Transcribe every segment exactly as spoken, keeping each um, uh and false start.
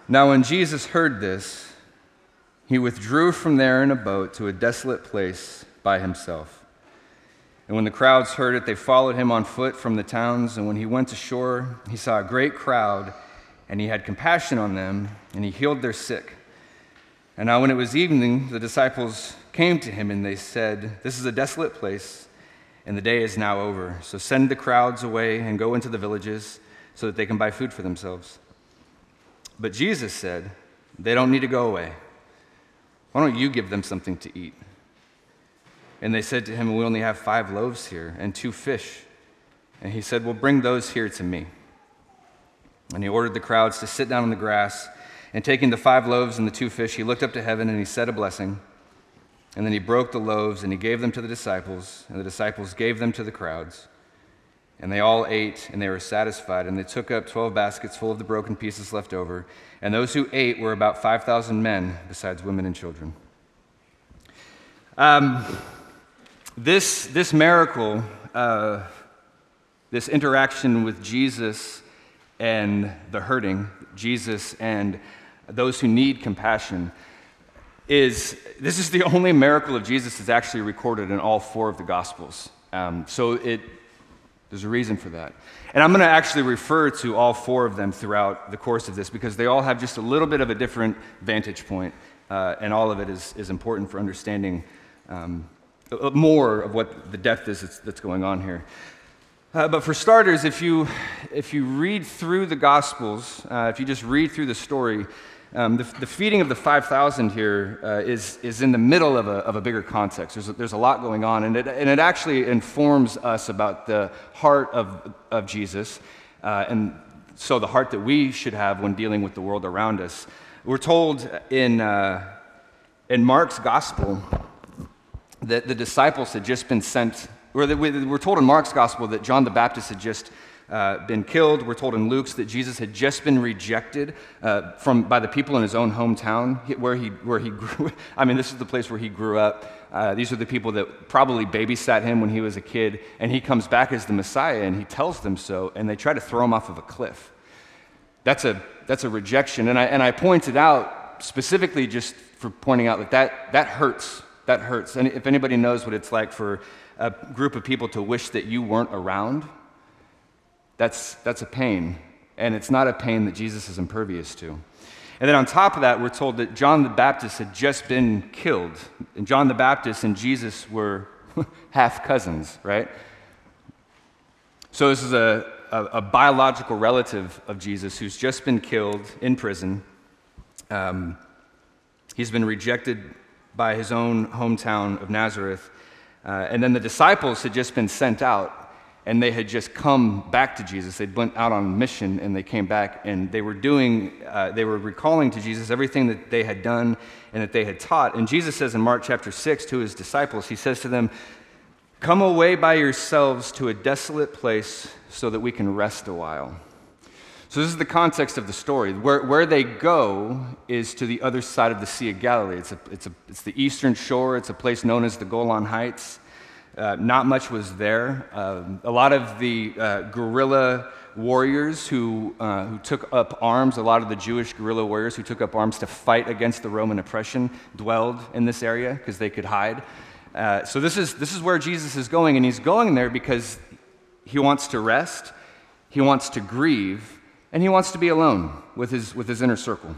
Now when Jesus heard this, he withdrew from there in a boat to a desolate place by himself. And when the crowds heard it, they followed him on foot from the towns. And when he went ashore, he saw a great crowd, and he had compassion on them, and he healed their sick. And now when it was evening, the disciples came to him, and they said, "This is a desolate place, and the day is now over. So send the crowds away and go into the villages so that they can buy food for themselves." But Jesus said, "They don't need to go away. Why don't you give them something to eat?" And they said to him, "We only have five loaves here and two fish." And he said, "Well, bring those here to me." And he ordered the crowds to sit down on the grass. And taking the five loaves and the two fish, he looked up to heaven and he said a blessing. And then he broke the loaves and he gave them to the disciples. And the disciples gave them to the crowds. And they all ate and they were satisfied. And they took up twelve baskets full of the broken pieces left over. And those who ate were about five thousand men, besides women and children. Um, this, this miracle, uh, this interaction with Jesus and the hurting, Jesus and those who need compassion, is this is the only miracle of Jesus that's actually recorded in all four of the Gospels. Um, so it there's a reason for that. And I'm going to actually refer to all four of them throughout the course of this because they all have just a little bit of a different vantage point, uh, and all of it is, is important for understanding um, more of what the depth is that's, that's going on here. Uh, but for starters, if you if you read through the Gospels, uh, if you just read through the story, um, the, the feeding of the five thousand here uh, is is in the middle of a of a bigger context. There's a, there's a lot going on, and it and it actually informs us about the heart of of Jesus, uh, and so the heart that we should have when dealing with the world around us. We're told in uh, in Mark's Gospel that the disciples had just been sent. We're told in Mark's Gospel that John the Baptist had just uh, been killed. We're told in Luke's that Jesus had just been rejected uh, from by the people in his own hometown, where he where he grew. I mean, this is the place where he grew up. Uh, these are the people that probably babysat him when he was a kid, and he comes back as the Messiah, and he tells them so, and they try to throw him off of a cliff. That's a that's a rejection, and I and I pointed out specifically just for pointing out that that, that hurts. That hurts. And if anybody knows what it's like for a group of people to wish that you weren't around, that's that's a pain. And it's not a pain that Jesus is impervious to. And then on top of that, we're told that John the Baptist had just been killed. And John the Baptist and Jesus were half cousins, right? So this is a, a, a biological relative of Jesus who's just been killed in prison. Um, he's been rejected by his own hometown of Nazareth. Uh, and then the disciples had just been sent out, and they had just come back to Jesus. They'd went out on mission, and they came back, and they were doing, uh, they were recalling to Jesus everything that they had done and that they had taught. And Jesus says in Mark chapter six to his disciples, he says to them, "Come away by yourselves to a desolate place so that we can rest a while." So this is the context of the story. Where, where they go is to the other side of the Sea of Galilee. It's, a, it's, a, it's the eastern shore. It's a place known as the Golan Heights. Uh, not much was there. Uh, a lot of the uh, guerrilla warriors who, uh, who took up arms, a lot of the Jewish guerrilla warriors who took up arms to fight against the Roman oppression dwelled in this area because they could hide. Uh, so this is, this is where Jesus is going, and he's going there because he wants to rest, he wants to grieve, and he wants to be alone with his with his inner circle.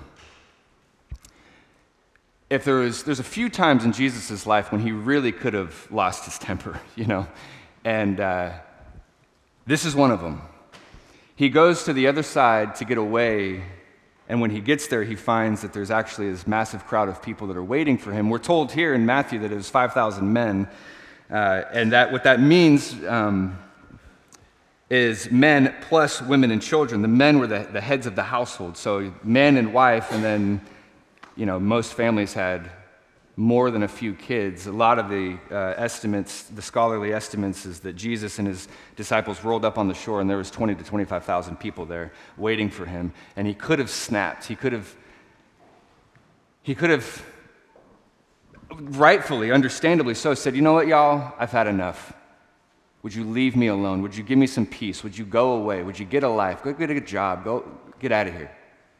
If there was, there's a few times in Jesus' life when he really could have lost his temper, you know, and uh, this is one of them. He goes to the other side to get away, and when he gets there, he finds that there's actually this massive crowd of people that are waiting for him. We're told here in Matthew that it was five thousand men, uh, and that what that means um, is men plus women and children. The men were the, the heads of the household, so man and wife, and then, you know, most families had more than a few kids. A lot of the uh, estimates, the scholarly estimates, is that Jesus and his disciples rolled up on the shore, and there was twenty to twenty-five thousand people there waiting for him, and he could have snapped. He could have, he could have, rightfully, understandably so, said, "You know what, y'all? I've had enough. Would you leave me alone? Would you give me some peace? Would you go away? Would you get a life? Go get a job. Go get out of here.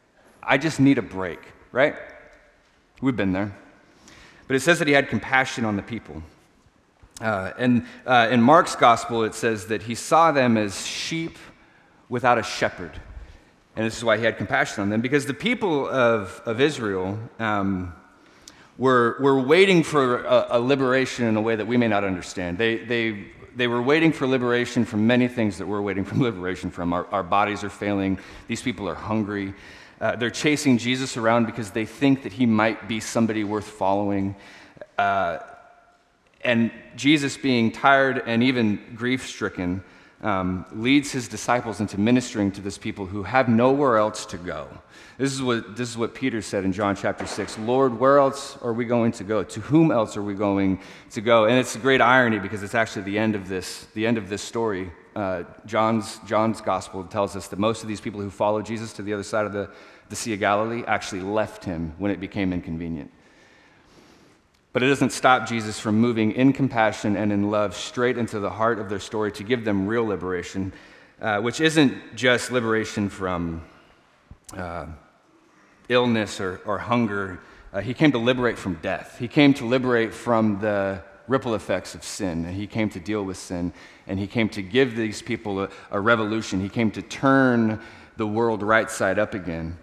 I just need a break, right? We've been there. But it says that he had compassion on the people. Uh, and uh, in Mark's gospel, it says that he saw them as sheep without a shepherd. And this is why he had compassion on them, because the people of, of Israel um, were, were waiting for a, a liberation in a way that we may not understand. They, they, they were waiting for liberation from many things that we're waiting for liberation from. Our, our bodies are failing. These people are hungry. Uh, they're chasing Jesus around because they think that he might be somebody worth following. Uh, And Jesus, being tired and even grief-stricken, um, leads his disciples into ministering to this people who have nowhere else to go. This is what this is what Peter said in John chapter six. Lord, where else are we going to go? To whom else are we going to go? And it's a great irony because it's actually the end of this the end of this story. Uh, John's John's gospel tells us that most of these people who followed Jesus to the other side of the, the Sea of Galilee actually left him when it became inconvenient. But it doesn't stop Jesus from moving in compassion and in love straight into the heart of their story to give them real liberation, uh, which isn't just liberation from uh, illness or, or hunger. Uh, he came to liberate from death. He came to liberate from the ripple effects of sin, and he came to deal with sin, and he came to give these people a, a revolution. He came to turn the world right side up again.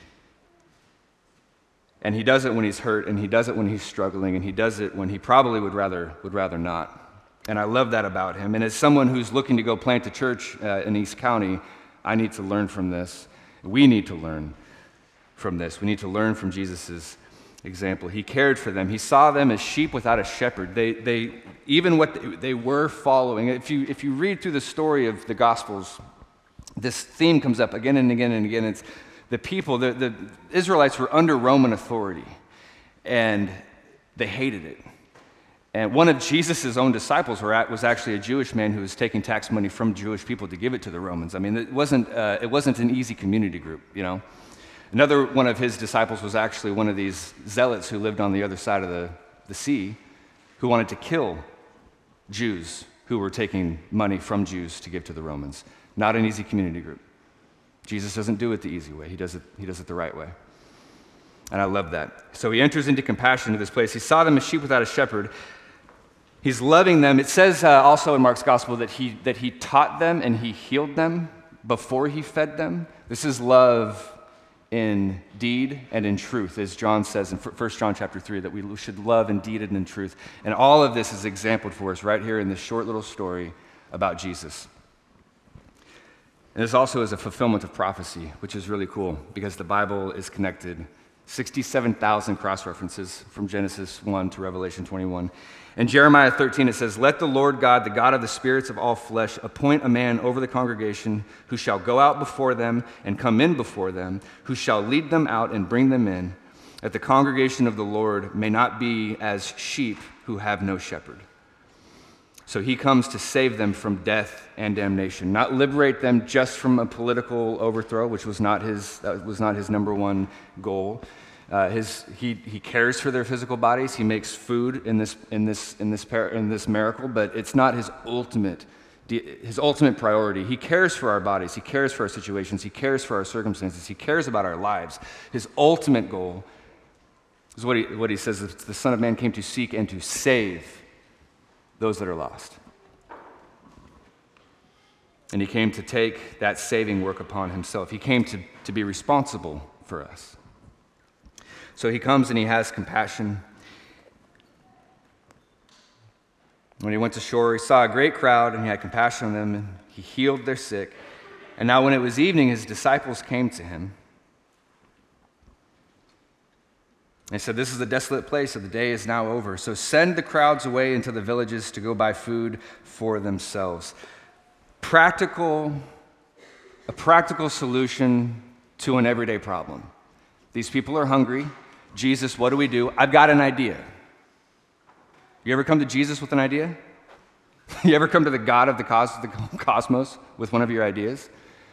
And he does it when he's hurt, and he does it when he's struggling, and he does it when he probably would rather would rather not. And I love that about him. And as someone who's looking to go plant a church uh, in East County, I need to learn from this. We need to learn from this. We need to learn from Jesus' example. He cared for them. He saw them as sheep without a shepherd. They, they even what they, they were following. If you if you read through the story of the Gospels, this theme comes up again and again and again. It's the people, the, the Israelites were under Roman authority, and they hated it. And one of Jesus' own disciples were at, was actually a Jewish man who was taking tax money from Jewish people to give it to the Romans. I mean, it wasn't, uh, it wasn't an easy community group, you know. Another one of his disciples was actually one of these zealots who lived on the other side of the, the sea, who wanted to kill Jews who were taking money from Jews to give to the Romans. Not an easy community group. Jesus doesn't do it the easy way. He does it, he does it the right way. And I love that. So he enters into compassion to this place. He saw them as sheep without a shepherd. He's loving them. It says uh, also in Mark's gospel that he, that he taught them and he healed them before he fed them. This is love in deed and in truth, as John says in First John chapter three, that we should love in deed and in truth. And all of this is exampled for us right here in this short little story about Jesus. And this also is a fulfillment of prophecy, which is really cool because the Bible is connected. sixty-seven thousand cross-references from Genesis one to Revelation twenty-one. In Jeremiah thirteen, it says, "Let the Lord God, the God of the spirits of all flesh, appoint a man over the congregation who shall go out before them and come in before them, who shall lead them out and bring them in, that the congregation of the Lord may not be as sheep who have no shepherd." So he comes to save them from death and damnation, not liberate them just from a political overthrow, which was not his, that was not his number one goal. Uh, his, he, he cares for their physical bodies. He makes food in this, in this, in this, par- in this miracle, but it's not his ultimate, his ultimate priority. He cares for our bodies. He cares for our situations. He cares for our circumstances. He cares about our lives. His ultimate goal is what he, what he says, that the Son of Man came to seek and to save those that are lost. And he came to take that saving work upon himself. He came to, to be responsible for us. So he comes and he has compassion. When he went to shore, he saw a great crowd and he had compassion on them, and he healed their sick. And now when it was evening, his disciples came to him. They said, "This is a desolate place, and the day is now over. So send the crowds away into the villages to go buy food for themselves." Practical, a practical solution to an everyday problem. These people are hungry. Jesus, what do we do? I've got an idea. You ever come to Jesus with an idea? You ever come to the God of the cosmos with one of your ideas?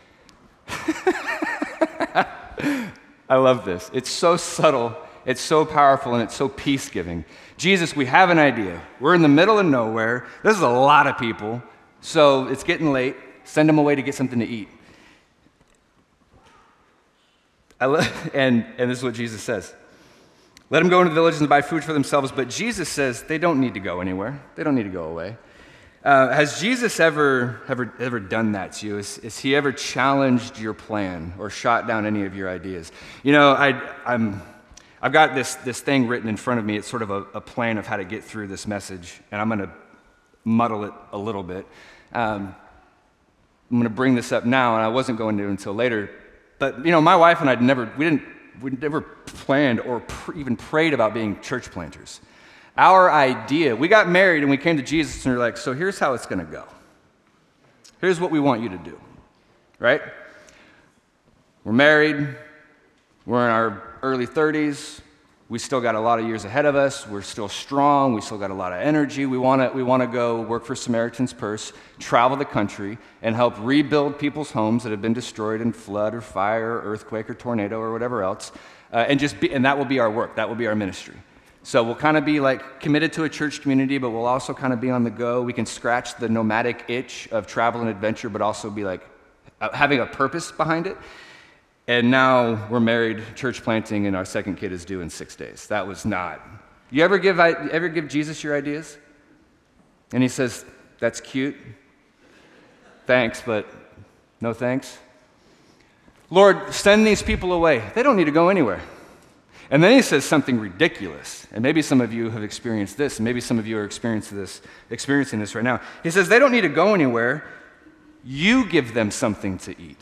I love this. It's so subtle. It's so powerful, and it's so peace-giving. Jesus, we have an idea. We're in the middle of nowhere. This is a lot of people, so it's getting late. Send them away to get something to eat. I love, and, and this is what Jesus says. Let them go into the villages and buy food for themselves, but Jesus says they don't need to go anywhere. They don't need to go away. Uh, has Jesus ever, ever, ever done that to you? Has, has he ever challenged your plan or shot down any of your ideas? You know, I, I'm, I've got this, this thing written in front of me. It's sort of a, a plan of how to get through this message, and I'm going to muddle it a little bit. Um, I'm going to bring this up now, and I wasn't going to until later. But, you know, my wife and I never, we didn't, we never planned or pr- even prayed about being church planters. Our idea, we got married and we came to Jesus and we we're like, so here's how it's going to go. Here's what we want you to do, right? We're married. We're in our early thirties. We still got a lot of years ahead of us. We're still strong. We still got a lot of energy. We want to we want to go work for Samaritan's Purse, travel the country, and help rebuild people's homes that have been destroyed in flood or fire or earthquake or tornado or whatever else. Uh, and just be, and that will be our work. That will be our ministry. So we'll kind of be like committed to a church community, but we'll also kind of be on the go. We can scratch the nomadic itch of travel and adventure, but also be like uh, having a purpose behind it. And now we're married, church planting, and our second kid is due in six days. That was not. You ever give I, ever give Jesus your ideas? And he says, that's cute. Thanks, but no thanks. Lord, send these people away. They don't need to go anywhere. And then he says something ridiculous. And maybe some of you have experienced this, and maybe some of you are experiencing this, experiencing this right now. He says, they don't need to go anywhere. You give them something to eat.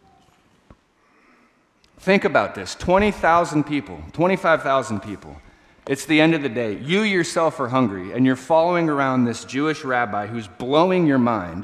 Think about this, twenty thousand people, twenty-five thousand people. It's the end of the day. You yourself are hungry, and you're following around this Jewish rabbi who's blowing your mind.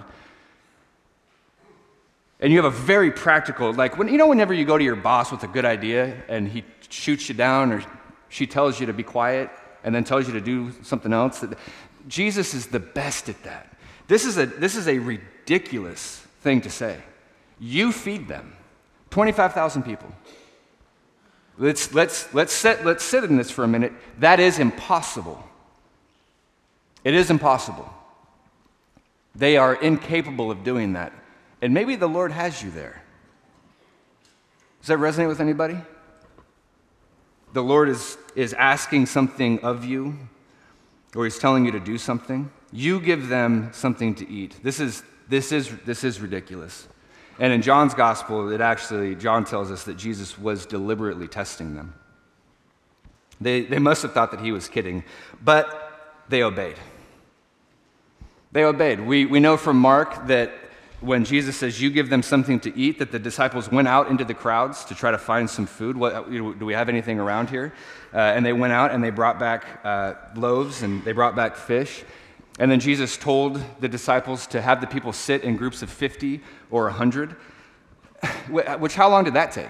And you have a very practical, like, when you know whenever you go to your boss with a good idea, and he shoots you down, or she tells you to be quiet, and then tells you to do something else. Jesus is the best at that. This is a, this is a ridiculous thing to say. You feed them. twenty-five thousand people. Let's, let's, let's, sit, let's sit in this for a minute. That is impossible. It is impossible. They are incapable of doing that. And maybe the Lord has you there. Does that resonate with anybody? The Lord is, is asking something of you, or he's telling you to do something. You give them something to eat. This is, this is, this is ridiculous. And in John's gospel, it actually, John tells us that Jesus was deliberately testing them. They, they must have thought that he was kidding, but they obeyed. They obeyed. We, we know from Mark that when Jesus says, you give them something to eat, that the disciples went out into the crowds to try to find some food. What, do we have anything around here? Uh, and they went out and they brought back uh, loaves and they brought back fish. And then Jesus told the disciples to have the people sit in groups of fifty or one hundred, which how long did that take?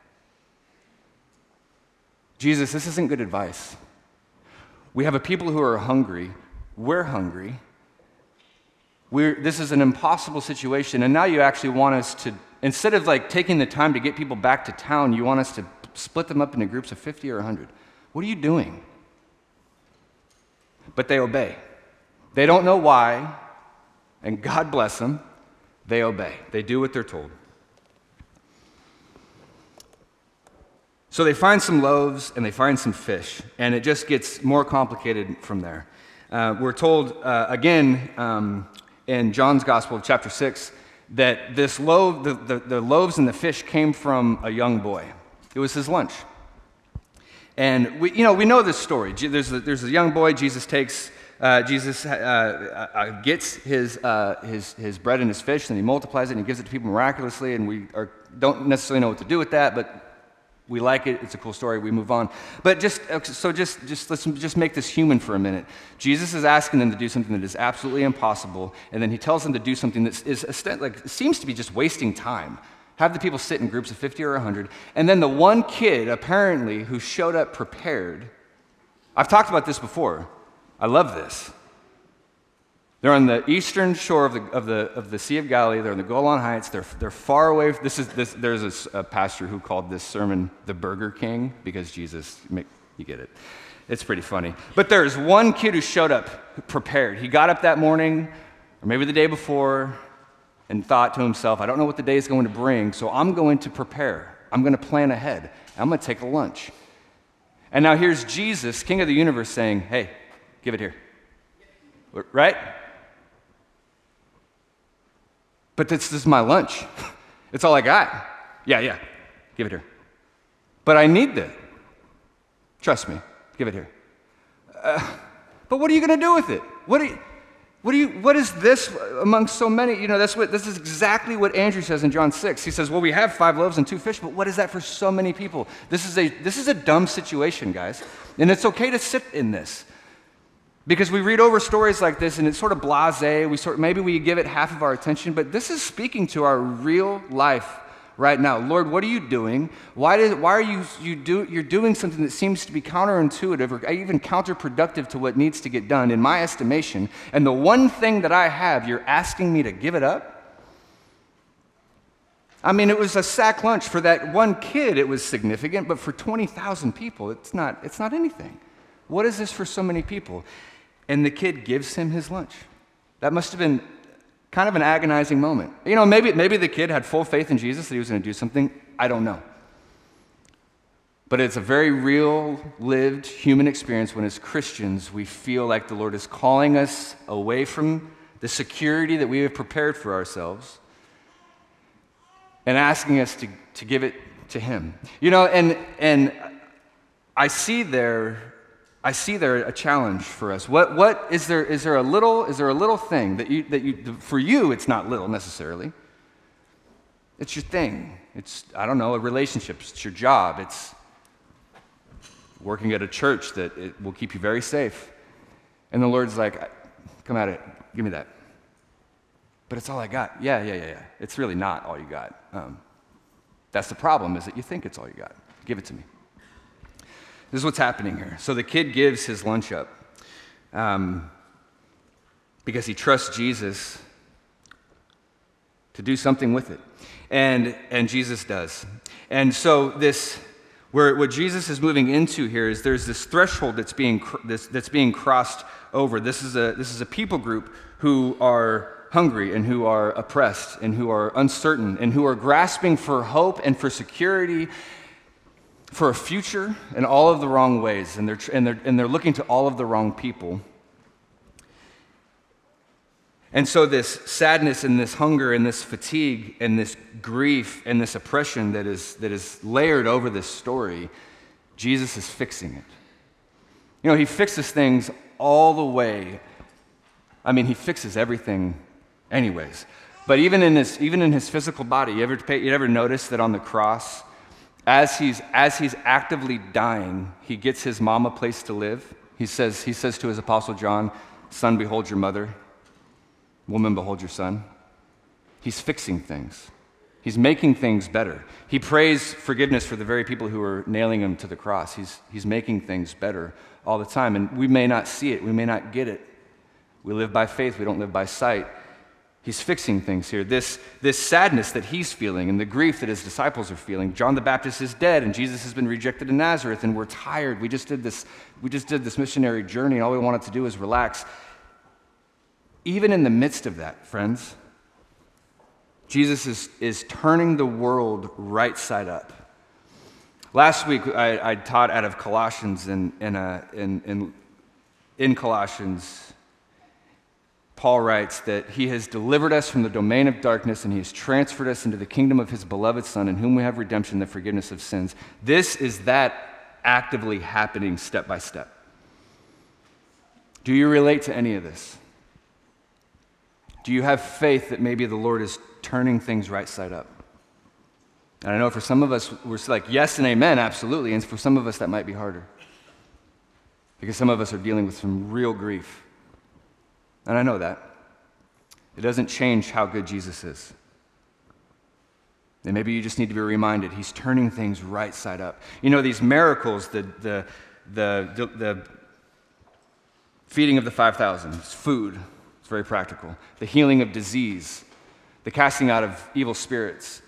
Jesus, this isn't good advice. We have a people who are hungry. We're hungry. We're, this is an impossible situation, and now you actually want us to, instead of like taking the time to get people back to town, you want us to split them up into groups of fifty or one hundred. What are you doing? But they obey. They don't know why, and God bless them, they obey. They do what they're told. So they find some loaves and they find some fish, and it just gets more complicated from there. Uh, we're told, uh, again, um, in John's Gospel, chapter six, that this loaf, the, the, the loaves and the fish came from a young boy. It was his lunch. And we, you know, we know this story. There's a, there's a young boy. Jesus takes, uh, Jesus uh, uh, gets his, uh, his his bread and his fish, and he multiplies it and he gives it to people miraculously. And we are, don't necessarily know what to do with that, but we like it. It's a cool story. We move on. But just so just just let's just make this human for a minute. Jesus is asking them to do something that is absolutely impossible, and then he tells them to do something that is like seems to be just wasting time. Have the people sit in groups of fifty or one hundred, and then the one kid apparently who showed up prepared. I've talked about this before. I love this. They're on the eastern shore of the of the of the Sea of Galilee. They're in the Golan Heights. They're they're far away. This is this. There's a, a pastor who called this sermon the Burger King because Jesus. You get it. It's pretty funny. But there's one kid who showed up prepared. He got up that morning, or maybe the day before, and thought to himself, "I don't know what the day is going to bring, so I'm going to prepare. I'm going to plan ahead. I'm going to take a lunch. And now here's Jesus, King of the universe, saying, hey, give it here. Right? But this, this is my lunch. It's all I got. Yeah, yeah, give it here. But I need that. Trust me, give it here. Uh, but what are you going to do with it? What do you... What do you? What is this among so many? You know, that's what this is exactly what Andrew says in John six. He says, "Well, we have five loaves and two fish, but what is that for so many people?" This is a this is a dumb situation, guys, and it's okay to sit in this because we read over stories like this and it's sort of blasé. We sort maybe we give it half of our attention, but this is speaking to our real life right now. Lord, what are you doing? Why did why are you you do you're doing something that seems to be counterintuitive or even counterproductive to what needs to get done in my estimation? And the one thing that I have, you're asking me to give it up? I mean, it was a sack lunch for that one kid. It was significant, but for twenty thousand people, it's not it's not anything. What is this for so many people? And the kid gives him his lunch. That must have been kind of an agonizing moment. You know, maybe, maybe the kid had full faith in Jesus that he was going to do something. I don't know. But it's a very real, lived human experience when as Christians we feel like the Lord is calling us away from the security that we have prepared for ourselves and asking us to, to give it to him. You know, and and I see there I see there a challenge for us. What what is there is there a little is there a little thing that you that you for you it's not little necessarily. It's your thing. It's I don't know, a relationship, it's your job, it's working at a church that it will keep you very safe. And the Lord's like, come at it, give me that. But it's all I got. Yeah, yeah, yeah, yeah. It's really not all you got. Um, that's the problem, is that you think it's all you got. Give it to me. This is what's happening here. So the kid gives his lunch up um, because he trusts Jesus to do something with it. And, and Jesus does. And so this, where what Jesus is moving into here is there's this threshold that's being, this, that's being crossed over. This is, a, this is a people group who are hungry and who are oppressed and who are uncertain and who are grasping for hope and for security, for a future in all of the wrong ways, and they're, and, they're, and they're looking to all of the wrong people. And so this sadness and this hunger and this fatigue and this grief and this oppression that is, that is layered over this story, Jesus is fixing it. You know, he fixes things all the way. I mean, he fixes everything anyways. But even in his, even in his physical body, you ever, pay, you ever notice that on the cross, As he's, as he's actively dying, he gets his mom a place to live. He says, he says to his apostle John, "Son, behold your mother. Woman, behold your son." He's fixing things. He's making things better. He prays forgiveness for the very people who are nailing him to the cross. He's, he's making things better all the time. And we may not see it. We may not get it. We live by faith. We don't live by sight. He's fixing things here. This, this sadness that he's feeling and the grief that his disciples are feeling. John the Baptist is dead and Jesus has been rejected in Nazareth and we're tired. We just did this, we just did this missionary journey and all we wanted to do is relax. Even in the midst of that, friends, Jesus is, is turning the world right side up. Last week, I, I taught out of Colossians in, in, a, in, in, in Colossians, Paul writes that he has delivered us from the domain of darkness and he has transferred us into the kingdom of his beloved Son, in whom we have redemption, the forgiveness of sins. This is that actively happening step by step. Do you relate to any of this? Do you have faith that maybe the Lord is turning things right side up? And I know for some of us, we're like, yes and amen, absolutely. And for some of us, that might be harder. Because some of us are dealing with some real grief. And I know that. It doesn't change how good Jesus is. And maybe you just need to be reminded, he's turning things right side up. You know, these miracles, the the the the, the feeding of the five thousand, it's food, it's very practical. The healing of disease, the casting out of evil spirits,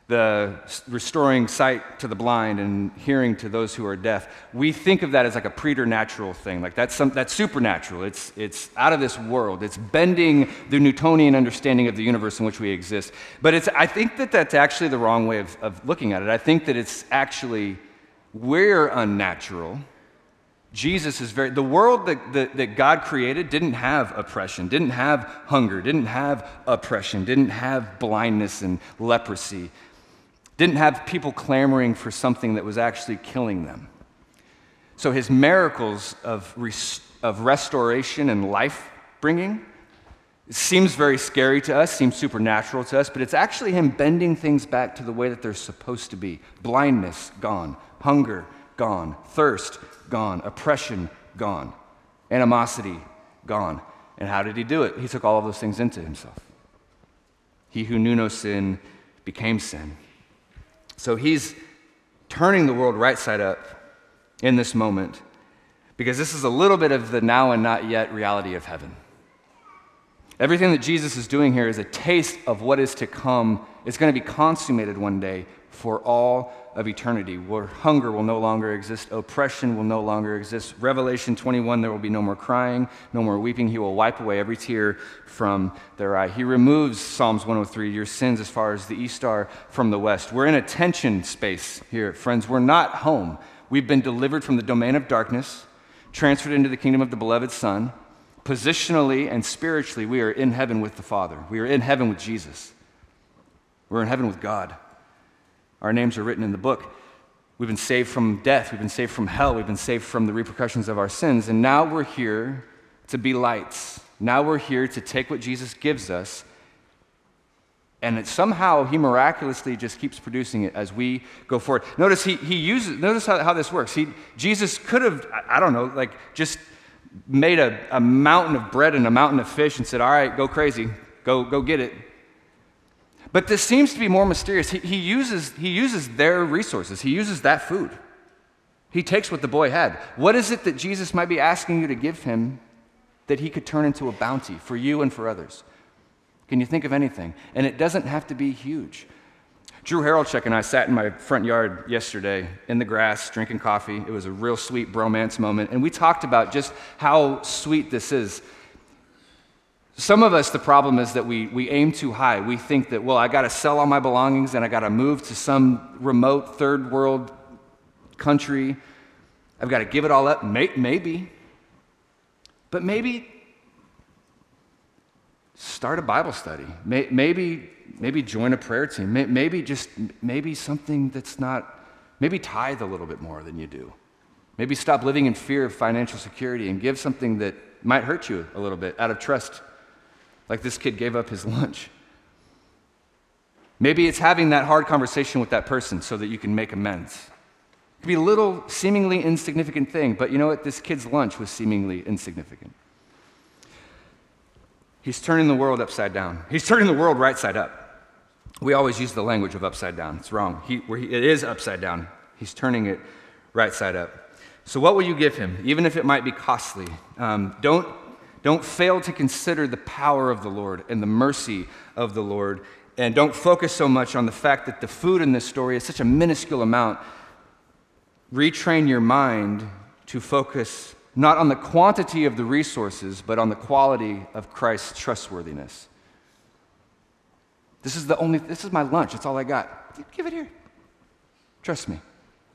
the restoring sight to the blind and hearing to those who are deaf. We think of that as like a preternatural thing, like that's some, that's supernatural. It's it's out of this world. It's bending the Newtonian understanding of the universe in which we exist. But it's I think that that's actually the wrong way of, of looking at it. I think that it's actually we're unnatural. Jesus is very, the world that, that, that God created didn't have oppression, didn't have hunger, didn't have oppression, didn't have blindness and leprosy, didn't have people clamoring for something that was actually killing them. So his miracles of, res, of restoration and life bringing seems very scary to us, seems supernatural to us, but it's actually him bending things back to the way that they're supposed to be. Blindness, gone. Hunger, gone. Thirst, gone. Oppression, gone. Animosity, gone. And how did he do it? He took all of those things into himself. He who knew no sin became sin. So he's turning the world right side up in this moment because this is a little bit of the now and not yet reality of heaven. Everything that Jesus is doing here is a taste of what is to come. It's going to be consummated one day for all of eternity, where hunger will no longer exist, oppression will no longer exist. Revelation twenty-one, there will be no more crying, no more weeping. He will wipe away every tear from their eye. He removes, Psalms one oh three, your sins as far as the east are from the west. We're in a tension space here, friends. We're not home. We've been delivered from the domain of darkness, transferred into the kingdom of the beloved Son. Positionally and spiritually, we are in heaven with the Father. We are in heaven with Jesus. We're in heaven with God. Our names are written in the book. We've been saved from death. We've been saved from hell. We've been saved from the repercussions of our sins. And now we're here to be lights. Now we're here to take what Jesus gives us, and it, somehow he miraculously just keeps producing it as we go forward. Notice he, he uses, notice how, how this works. He, Jesus could have, I don't know, like just made a, a mountain of bread and a mountain of fish and said, all right, go crazy. Go, go get it. But this seems to be more mysterious. He, he, uses, he uses their resources. He uses that food. He takes what the boy had. What is it that Jesus might be asking you to give him that he could turn into a bounty for you and for others? Can you think of anything? And it doesn't have to be huge. Drew Haraldchuk and I sat in my front yard yesterday in the grass drinking coffee. It was a real sweet bromance moment. And we talked about just how sweet this is. Some of us, the problem is that we, we aim too high. We think that, well, I got to sell all my belongings and I got to move to some remote third world country. I've got to give it all up. May, maybe. But maybe start a Bible study. May, maybe, maybe join a prayer team. May, maybe just, maybe something that's not, maybe tithe a little bit more than you do. Maybe stop living in fear of financial security and give something that might hurt you a little bit out of trust. Like this kid gave up his lunch. Maybe it's having that hard conversation with that person so that you can make amends. It could be a little seemingly insignificant thing, but you know what? This kid's lunch was seemingly insignificant. He's turning the world upside down. He's turning the world right side up. We always use the language of upside down. It's wrong. He, where he, it is upside down. He's turning it right side up. So what will you give him, even if it might be costly? Um, don't Don't fail to consider the power of the Lord and the mercy of the Lord. And don't focus so much on the fact that the food in this story is such a minuscule amount. Retrain your mind to focus not on the quantity of the resources, but on the quality of Christ's trustworthiness. This is the only, this is my lunch. That's all I got. Give it here. Trust me.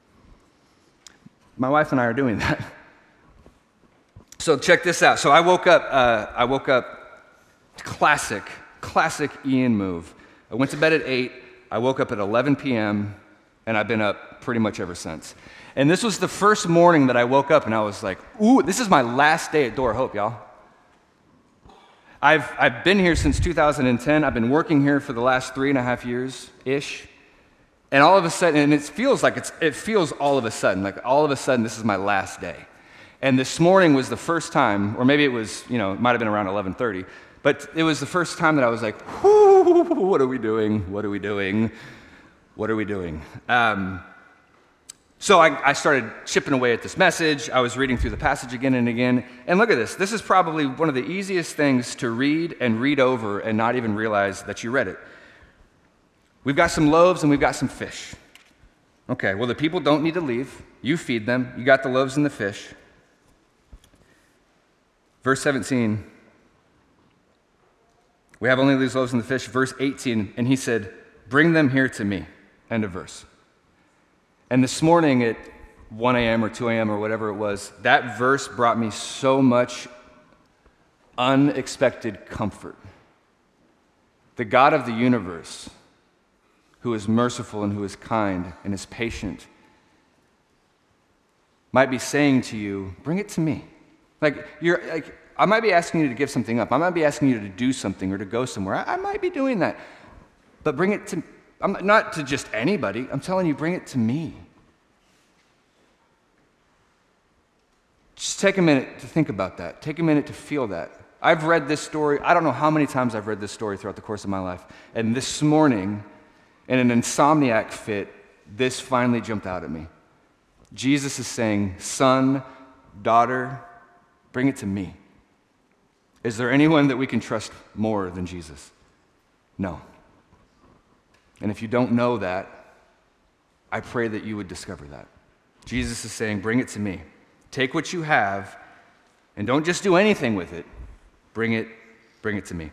My wife and I are doing that. So check this out. So I woke up, uh, I woke up, classic, classic Ian move. I went to bed at eight, I woke up at eleven p.m., and I've been up pretty much ever since. And this was the first morning that I woke up and I was like, ooh, this is my last day at Door Hope, y'all. I've, I've been here since two thousand ten. I've been working here for the last three and a half years-ish. And all of a sudden, and it feels like it's, it feels all of a sudden, like all of a sudden this is my last day. And this morning was the first time, or maybe it was, you know, it might have been around eleven thirty, but it was the first time that I was like, whoo, what are we doing? What are we doing? What are we doing? Um, so I, I started chipping away at this message. I was reading through the passage again and again. And look at this. This is probably one of the easiest things to read and read over and not even realize that you read it. We've got some loaves and we've got some fish. Okay, well, the people don't need to leave. You feed them. You got the loaves and the fish. Verse seventeen, we have only these loaves and the fish. Verse eighteen, and he said, bring them here to me. End of verse. And this morning at one a.m. or two a.m. or whatever it was, that verse brought me so much unexpected comfort. The God of the universe, who is merciful and who is kind and is patient, might be saying to you, bring it to me. Like, you're like, I might be asking you to give something up. I might be asking you to do something or to go somewhere. I, I might be doing that. But bring it to, I'm not to just anybody. I'm telling you, bring it to me. Just take a minute to think about that. Take a minute to feel that. I've read this story. I don't know how many times I've read this story throughout the course of my life. And this morning, in an insomniac fit, this finally jumped out at me. Jesus is saying, son, daughter, bring it to me. Is there anyone that we can trust more than Jesus? No. And if you don't know that, I pray that you would discover that. Jesus is saying, bring it to me. Take what you have, and don't just do anything with it. Bring it, bring it to me.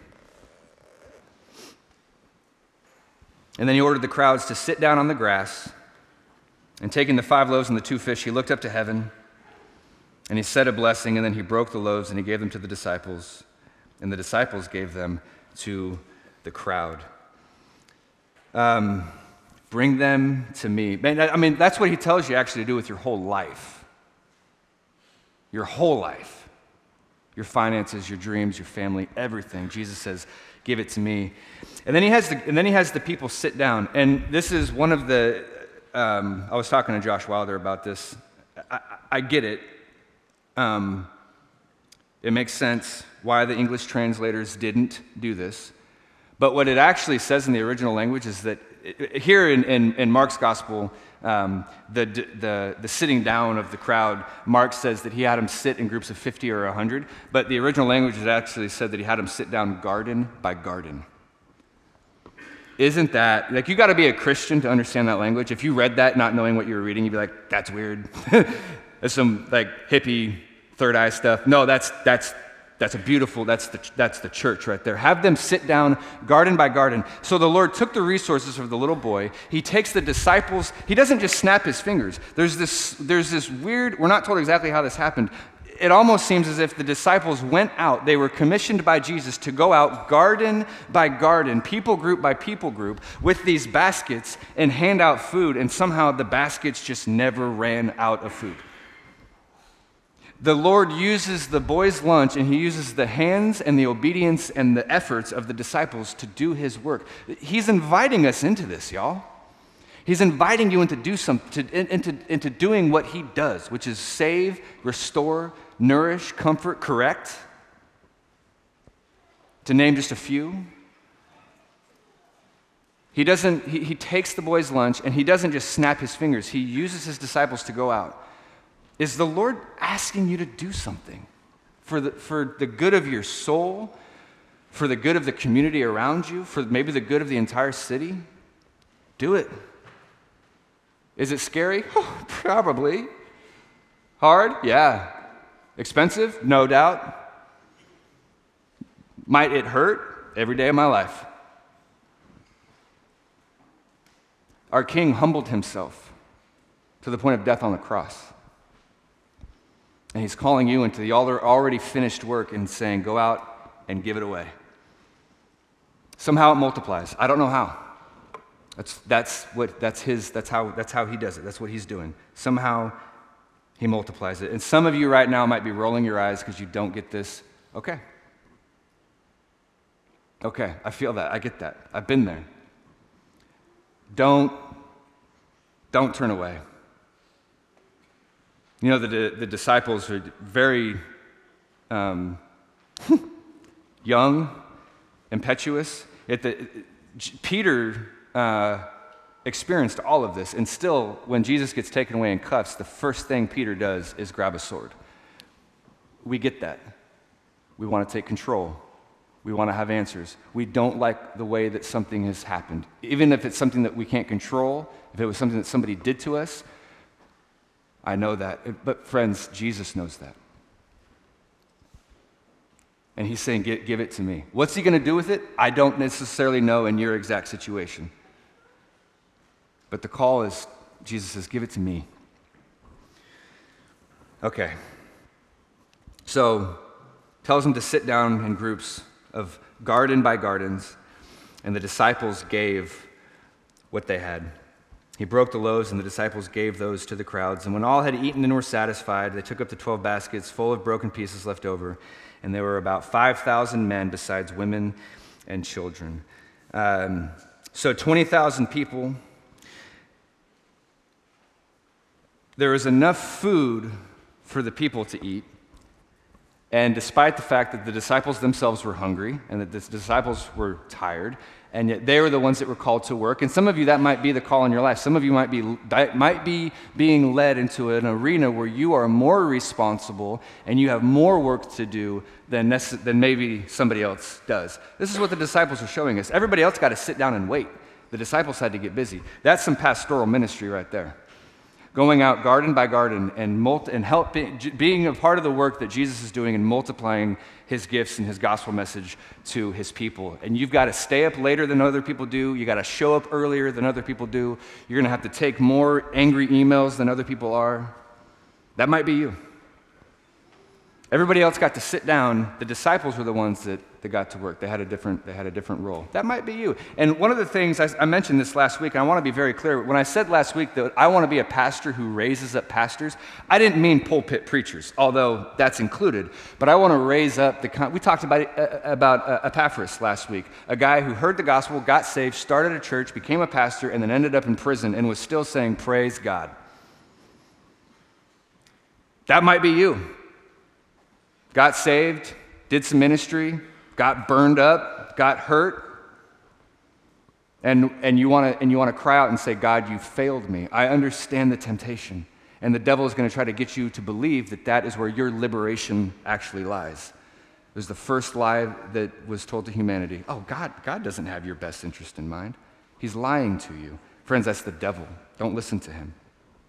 And then he ordered the crowds to sit down on the grass, and taking the five loaves and the two fish, he looked up to heaven, and he said a blessing, and then he broke the loaves, and he gave them to the disciples, and the disciples gave them to the crowd. Um, bring them to me. I mean, that's what he tells you actually to do with your whole life. Your whole life. Your finances, your dreams, your family, everything. Jesus says, give it to me. And then he has the, and then he has the people sit down. And this is one of the, um, I was talking to Josh Wilder about this. I, I get it. Um, it makes sense why the English translators didn't do this. But what it actually says in the original language is that here in, in, in Mark's gospel, um, the, the, the sitting down of the crowd, Mark says that he had them sit in groups of fifty or one hundred, but the original language has actually said that he had them sit down garden by garden. Isn't that, like, you got to be a Christian to understand that language. If you read that not knowing what you were reading, you'd be like, that's weird. That's some, like, hippie, third eye stuff. No, that's, that's, That's a beautiful, that's the, that's the church right there. Have them sit down garden by garden. So the Lord took the resources of the little boy. He takes the disciples. He doesn't just snap his fingers. There's this, there's this weird, we're not told exactly how this happened. It almost seems as if the disciples went out. They were commissioned by Jesus to go out garden by garden, people group by people group, with these baskets and hand out food. And somehow the baskets just never ran out of food. The Lord uses the boy's lunch, and he uses the hands and the obedience and the efforts of the disciples to do his work. He's inviting us into this, y'all. He's inviting you into do some, to, into, into doing what he does, which is save, restore, nourish, comfort, correct, to name just a few. He doesn't, he, he takes the boy's lunch, and he doesn't just snap his fingers. He uses his disciples to go out. Is the Lord asking you to do something for the, for the good of your soul, for the good of the community around you, for maybe the good of the entire city? Do it. Is it scary? Oh, probably. Hard? Yeah. Expensive? No doubt. Might it hurt? Every day of my life. Our King humbled himself to the point of death on the cross. And he's calling you into the already finished work and saying, go out and give it away. Somehow it multiplies. I don't know how. That's, that's what, that's his, that's how, that's how he does it. That's what he's doing. Somehow he multiplies it. And some of you right now might be rolling your eyes because you don't get this. Okay. Okay, I feel that. I get that. I've been there. Don't, don't turn away. You know, the, the disciples are very um, young, impetuous. It, the, Peter uh, experienced all of this, and still, when Jesus gets taken away in cuffs, the first thing Peter does is grab a sword. We get that. We want to take control. We want to have answers. We don't like the way that something has happened. Even if it's something that we can't control, if it was something that somebody did to us, I know that. But friends, Jesus knows that. And he's saying, give, give it to me. What's he going to do with it? I don't necessarily know in your exact situation. But the call is, Jesus says, give it to me. Okay. So, tells them to sit down in groups of garden by gardens, and the disciples gave what they had. He broke the loaves, and the disciples gave those to the crowds. And when all had eaten and were satisfied, they took up the twelve baskets full of broken pieces left over, and there were about five thousand men besides women and children. Um, so twenty thousand people. There was enough food for the people to eat. And despite the fact that the disciples themselves were hungry and that the disciples were tired, and yet they were the ones that were called to work. And some of you, that might be the call in your life. Some of you might be might be being led into an arena where you are more responsible and you have more work to do than, nece- than maybe somebody else does. This is what the disciples are showing us. Everybody else got to sit down and wait. The disciples had to get busy. That's some pastoral ministry right there. Going out garden by garden and, multi- and helping, being a part of the work that Jesus is doing and multiplying his gifts and his gospel message to his people. And you've got to stay up later than other people do. You got to show up earlier than other people do. You're going to have to take more angry emails than other people are. That might be you. Everybody else got to sit down. The disciples were the ones that, that got to work. They had a different, they had a different role. That might be you. And one of the things, I, I mentioned this last week, and I want to be very clear. When I said last week that I want to be a pastor who raises up pastors, I didn't mean pulpit preachers, although that's included. But I want to raise up the, we talked about, uh, about uh, Epaphras last week, a guy who heard the gospel, got saved, started a church, became a pastor, and then ended up in prison and was still saying, praise God. That might be you. Got saved, did some ministry, got burned up, got hurt, and, and you want to and you want to cry out and say, God, you failed me. I understand the temptation, and the devil is going to try to get you to believe that that is where your liberation actually lies. It was the first lie that was told to humanity. Oh, God, God doesn't have your best interest in mind. He's lying to you. Friends, that's the devil. Don't listen to him.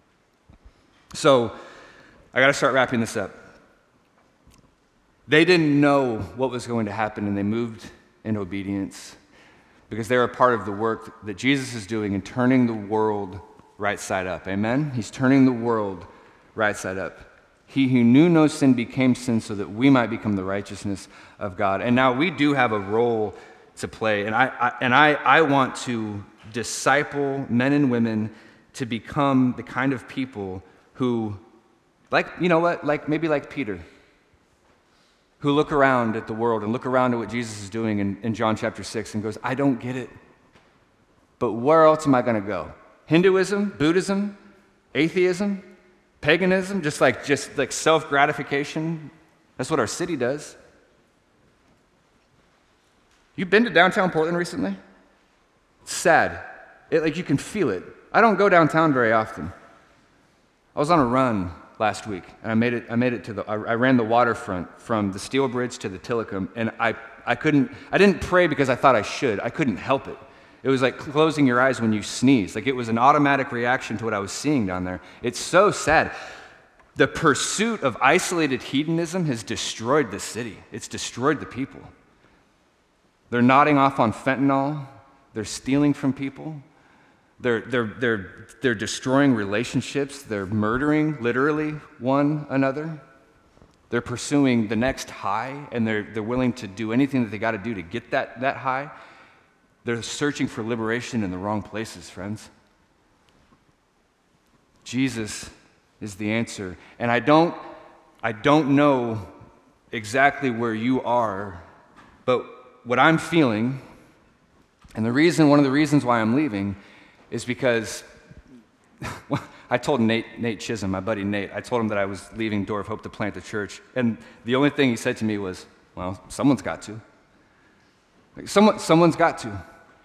So I got to start wrapping this up. They didn't know what was going to happen, and they moved in obedience because they're a part of the work that Jesus is doing in turning the world right side up. Amen? He's turning the world right side up. He who knew no sin became sin so that we might become the righteousness of God. And now we do have a role to play, and I, I and I, I want to disciple men and women to become the kind of people who, like, you know what, like maybe like Peter, who look around at the world and look around at what Jesus is doing in, in John chapter six and goes, I don't get it, but where else am I going to go? Hinduism, Buddhism, atheism, paganism, just like just like self-gratification. That's what our city does. You've been to downtown Portland recently? It's sad. It, like you can feel it. I don't go downtown very often. I was on a run last week, and I made it. I made it to the. I, I ran the waterfront from the Steel Bridge to the Tillicum, and I. I couldn't. I didn't pray because I thought I should. I couldn't help it. It was like closing your eyes when you sneeze. Like it was an automatic reaction to what I was seeing down there. It's so sad. The pursuit of isolated hedonism has destroyed the city. It's destroyed the people. They're nodding off on fentanyl. They're stealing from people. They're, they're, they're, they're destroying relationships. They're murdering, literally, one another. They're pursuing the next high, and they're, they're willing to do anything that they got to do to get that, that high. They're searching for liberation in the wrong places, friends. Jesus is the answer. And I don't, I don't know exactly where you are, but what I'm feeling, and the reason, one of the reasons why I'm leaving, is because I told Nate, Nate Chisholm, my buddy Nate, I told him that I was leaving Door of Hope to plant the church, and the only thing he said to me was, well, someone's got to. Like, someone, someone's got to.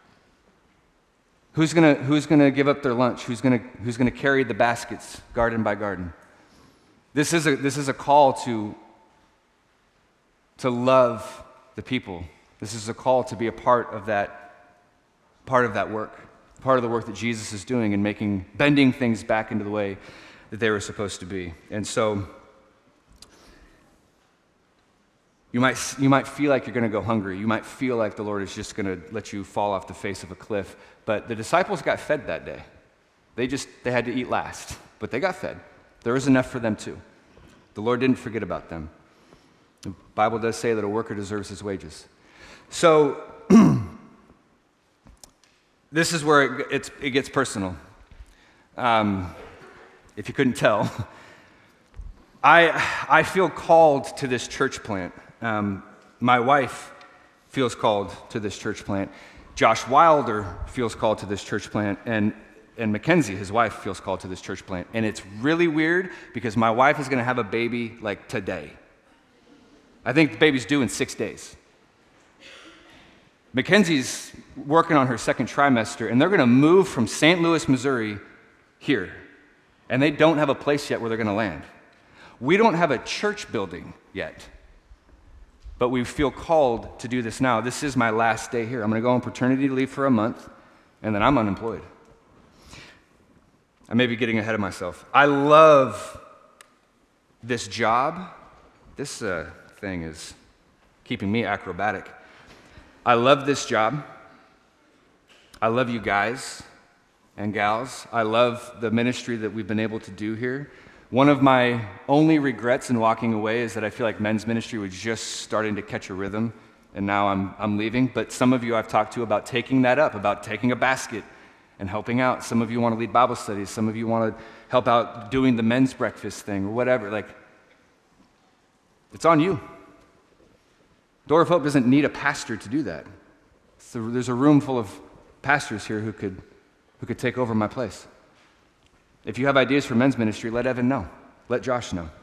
Who's gonna, who's gonna give up their lunch? Who's gonna, who's gonna carry the baskets, garden by garden? This is a, this is a call to, to love the people This is a call to be a part of that, part of that work, part of the work that Jesus is doing in making, bending things back into the way that they were supposed to be. And so you might, you might feel like you're going to go hungry. You might feel like the Lord is just going to let you fall off the face of a cliff. But the disciples got fed that day. They just, they had to eat last, but they got fed. There was enough for them too. The Lord didn't forget about them. The Bible does say that a worker deserves his wages. So this is where it, it's, it gets personal. Um, if you couldn't tell, I, I feel called to this church plant. Um, my wife feels called to this church plant. Josh Wilder feels called to this church plant. And, and Mackenzie, his wife, feels called to this church plant. And it's really weird because my wife is going to have a baby like today. I think the baby's due in six days. Mackenzie's working on her second trimester, and they're going to move from Saint Louis, Missouri, here. And they don't have a place yet where they're going to land. We don't have a church building yet, but we feel called to do this now. This is my last day here. I'm going to go on paternity leave for a month, and then I'm unemployed. I may be getting ahead of myself. I love this job. This uh, thing is keeping me acrobatic. I love this job. I love you guys and gals. I love the ministry that we've been able to do here. One of my only regrets in walking away is that I feel like men's ministry was just starting to catch a rhythm, and now I'm, I'm leaving. But some of you I've talked to about taking that up, about taking a basket and helping out. Some of you want to lead Bible studies. Some of you want to help out doing the men's breakfast thing or whatever. Like, it's on you. Door of Hope doesn't need a pastor to do that. So there's a room full of pastors here who could, who could take over my place. If you have ideas for men's ministry, let Evan know. Let Josh know.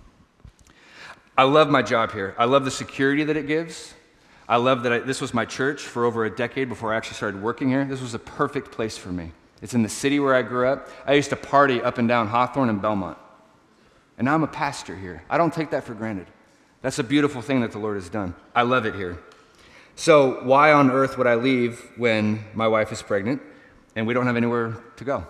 I love my job here. I love the security that it gives. I love that I, this was my church for over a decade before I actually started working here. This was a perfect place for me. It's in the city where I grew up. I used to party up and down Hawthorne and Belmont. And now I'm a pastor here. I don't take that for granted. That's a beautiful thing that the Lord has done. I love it here. So why on earth would I leave when my wife is pregnant and we don't have anywhere to go?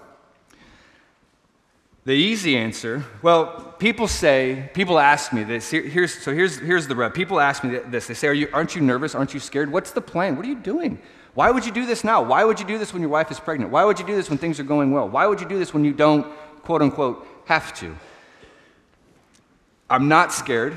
The easy answer, well, people say, people ask me this. Here, here's, so here's, here's the rub. People ask me this. They say, Are you, aren't you nervous? Aren't you scared? What's the plan? What are you doing? Why would you do this now? Why would you do this when your wife is pregnant? Why would you do this when things are going well? Why would you do this when you don't, quote unquote, have to? I'm not scared.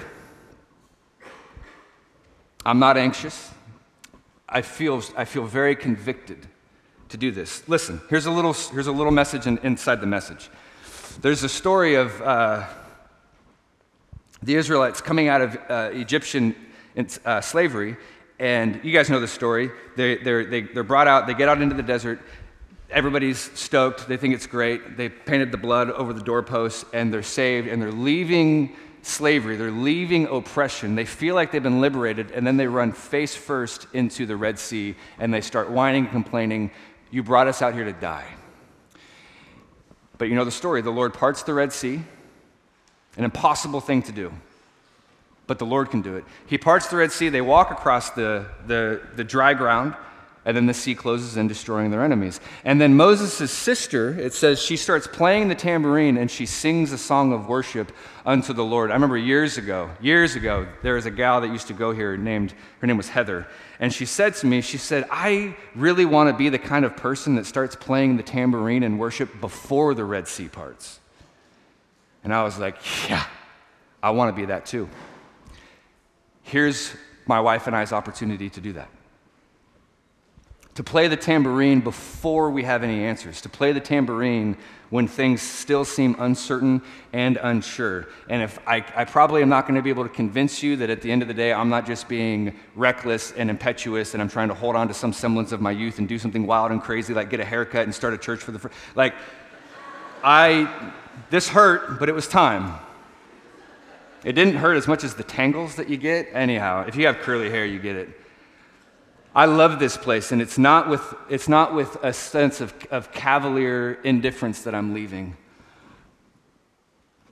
I'm not anxious. I feel, I feel very convicted to do this. Listen, here's a little, here's a little message in, inside the message. There's a story of uh, the Israelites coming out of uh, Egyptian uh, slavery, and you guys know the story. They, they're, they, they're brought out, they get out into the desert, everybody's stoked, they think it's great, they painted the blood over the doorposts, and they're saved, and they're leaving slavery, they're leaving oppression, they feel like they've been liberated, and then they run face first into the Red Sea, and they start whining and complaining, you brought us out here to die. But you know the story, the Lord parts the Red Sea, an impossible thing to do, but the Lord can do it. He parts the Red Sea, they walk across the, the, the dry ground, and then the sea closes in, destroying their enemies. And then Moses' sister, it says, she starts playing the tambourine and she sings a song of worship unto the Lord. I remember years ago, years ago, there was a gal that used to go here named, her name was Heather. And she said to me, she said, I really want to be the kind of person that starts playing the tambourine and worship before the Red Sea parts. And I was like, yeah, I want to be that too. Here's my wife and I's opportunity to do that. To play the tambourine before we have any answers, to play the tambourine when things still seem uncertain and unsure. And if I, I probably am not going to be able to convince you that at the end of the day, I'm not just being reckless and impetuous and I'm trying to hold on to some semblance of my youth and do something wild and crazy like get a haircut and start a church for the first, like, I, this hurt, but it was time. It didn't hurt as much as the tangles that you get. Anyhow, if you have curly hair, you get it. I love this place, and it's not with, it's not with a sense of, of cavalier indifference that I'm leaving.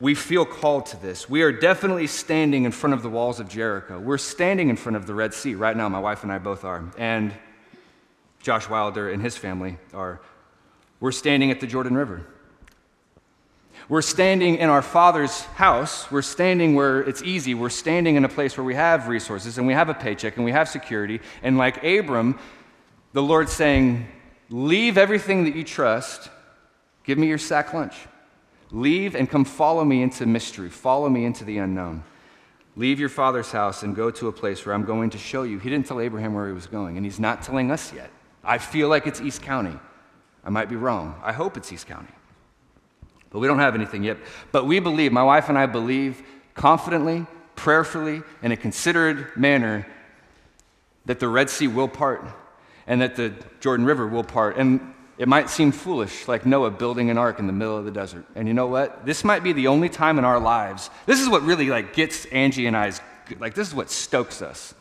We feel called to this. We are definitely standing in front of the walls of Jericho. We're standing in front of the Red Sea right now. My wife and I both are. And Josh Wilder and his family are. We're standing at the Jordan River. We're standing in our Father's house. We're standing where it's easy. We're standing in a place where we have resources and we have a paycheck and we have security. And like Abram, the Lord's saying, leave everything that you trust. Give me your sack lunch. Leave and come follow me into mystery. Follow me into the unknown. Leave your father's house and go to a place where I'm going to show you. He didn't tell Abraham where he was going, and he's not telling us yet. I feel like it's East County. I might be wrong. I hope it's East County. But we don't have anything yet. But we believe, my wife and I believe confidently, prayerfully, in a considered manner that the Red Sea will part and that the Jordan River will part. And it might seem foolish, like Noah building an ark in the middle of the desert. And you know what? This might be the only time in our lives. This is what really like gets Angie and I's, like this is what stokes us.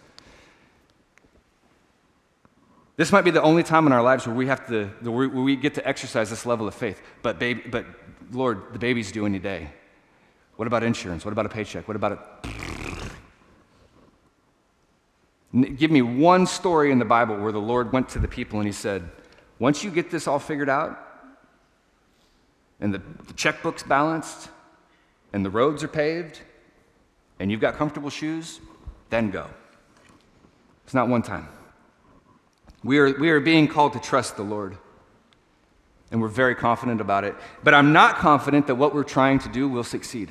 This might be the only time in our lives where we have to, where we get to exercise this level of faith. But baby, but Lord, the baby's due any day. What about insurance? What about a paycheck? What about a... Give me one story in the Bible where the Lord went to the people and he said, once you get this all figured out, and the, the checkbook's balanced, and the roads are paved, and you've got comfortable shoes, then go. It's not one time. We are, we are being called to trust the Lord, and we're very confident about it. But I'm not confident that what we're trying to do will succeed.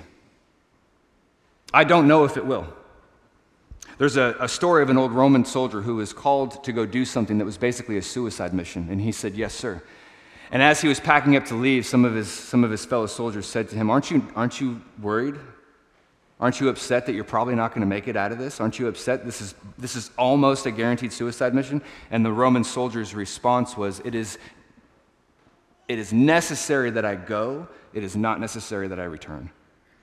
I don't know if it will. There's a, a story of an old Roman soldier who was called to go do something that was basically a suicide mission, and he said, yes, sir. And as he was packing up to leave, some of his, some of his fellow soldiers said to him, aren't you, aren't you worried? Aren't you upset that you're probably not going to make it out of this? Aren't you upset? This is, this is almost a guaranteed suicide mission. And the Roman soldier's response was, it is, it is necessary that I go. It is not necessary that I return.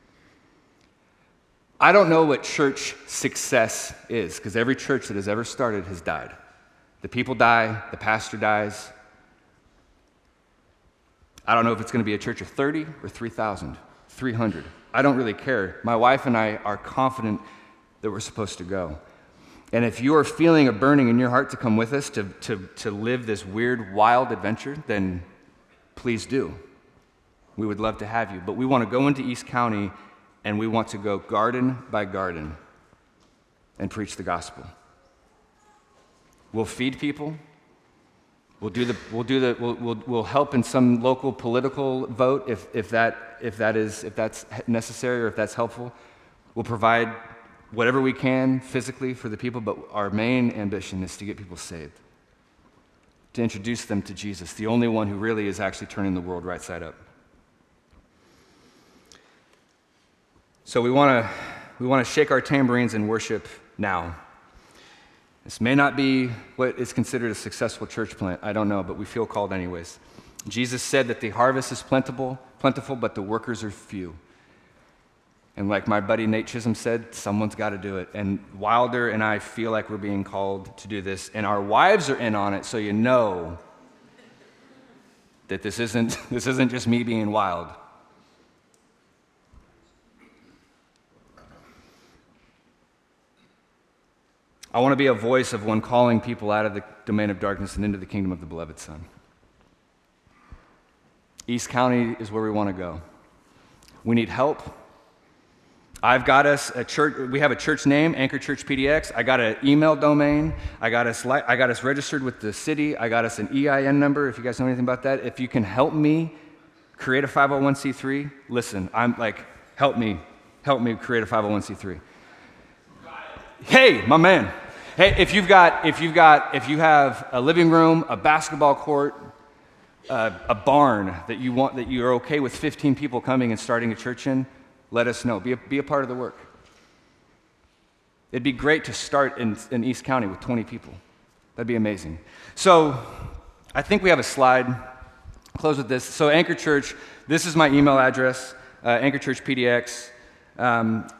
I don't know what church success is, because every church that has ever started has died. The people die, the pastor dies. I don't know if it's going to be a church of thirty or three thousand, three hundred. I don't really care. My wife and I are confident that we're supposed to go. And if you are feeling a burning in your heart to come with us to, to, to live this weird, wild adventure, then please do. We would love to have you. But we want to go into East County and we want to go garden by garden and preach the gospel. We'll feed people. We'll do the. We'll do the. We'll, we'll, we'll help in some local political vote if, if that if that is if that's necessary or if that's helpful. We'll provide whatever we can physically for the people, but our main ambition is to get people saved, to introduce them to Jesus, the only one who really is actually turning the world right side up. So we want to we want to shake our tambourines and worship now. This may not be what is considered a successful church plant. I don't know, but we feel called anyways. Jesus said that the harvest is plentiful, plentiful, but the workers are few. And like my buddy Nate Chisholm said, someone's got to do it. And Wilder and I feel like we're being called to do this, and our wives are in on it, so you know that this isn't this isn't just me being wild. I want to be a voice of one calling people out of the domain of darkness and into the kingdom of the beloved Son. East County is where we want to go. We need help. I've got us a church. We have a church name, Anchor Church P D X. I got an email domain. I got us. I got us registered with the city. I got us an E I N number. If you guys know anything about that, if you can help me create a five oh one c three, listen. I'm like, help me, help me create a five oh one c three. Hey, my man. Hey, if you've got, if you've got, if you have a living room, a basketball court, uh, a barn that you want, that you're okay with fifteen people coming and starting a church in, let us know. Be a, be a part of the work. It'd be great to start in, in East County with twenty people. That'd be amazing. So, I think we have a slide. Close with this. So, Anchor Church. This is my email address. Uh, Anchor Church P D X. Um,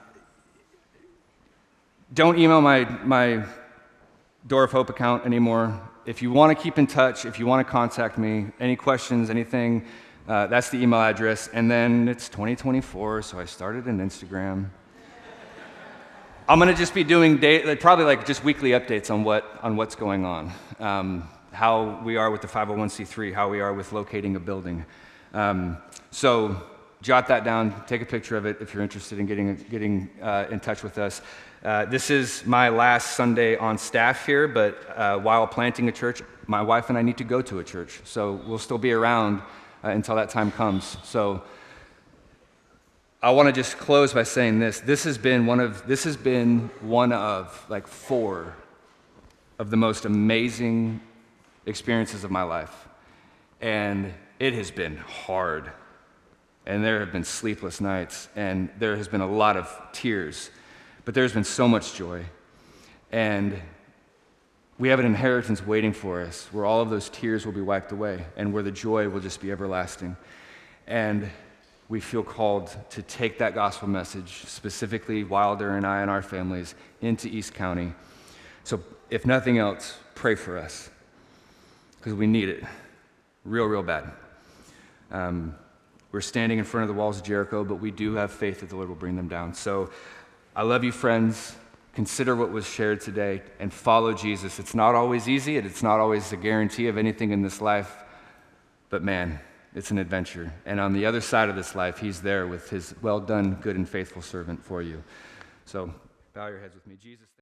Don't email my, my Door of Hope account anymore. If you want to keep in touch, if you want to contact me, any questions, anything, Uh, that's the email address. And then it's twenty twenty-four, so I started an Instagram. I'm going to just be doing day, like, probably like just weekly updates on what on what's going on, um, how we are with the five oh one c three, how we are with locating a building. Um, so jot that down, take a picture of it if you're interested in getting getting uh, in touch with us. Uh, this is my last Sunday on staff here, but uh, while planting a church, my wife and I need to go to a church, so we'll still be around uh, until that time comes. So I want to just close by saying this. This has been one of this has been one of like four of the most amazing experiences of my life. And it has been hard. And there have been sleepless nights, and there has been a lot of tears. But there's been so much joy. And we have an inheritance waiting for us where all of those tears will be wiped away and where the joy will just be everlasting. And we feel called to take that gospel message, specifically Wilder and I and our families, into East County. So if nothing else, pray for us, because we need it real, real bad. Um, we're standing in front of the walls of Jericho, but we do have faith that the Lord will bring them down. So I love you, friends. Consider what was shared today and follow Jesus. It's not always easy, and it's not always a guarantee of anything in this life, but man, it's an adventure. And on the other side of this life, he's there with his well done, good and faithful servant for you. So bow your heads with me. Jesus.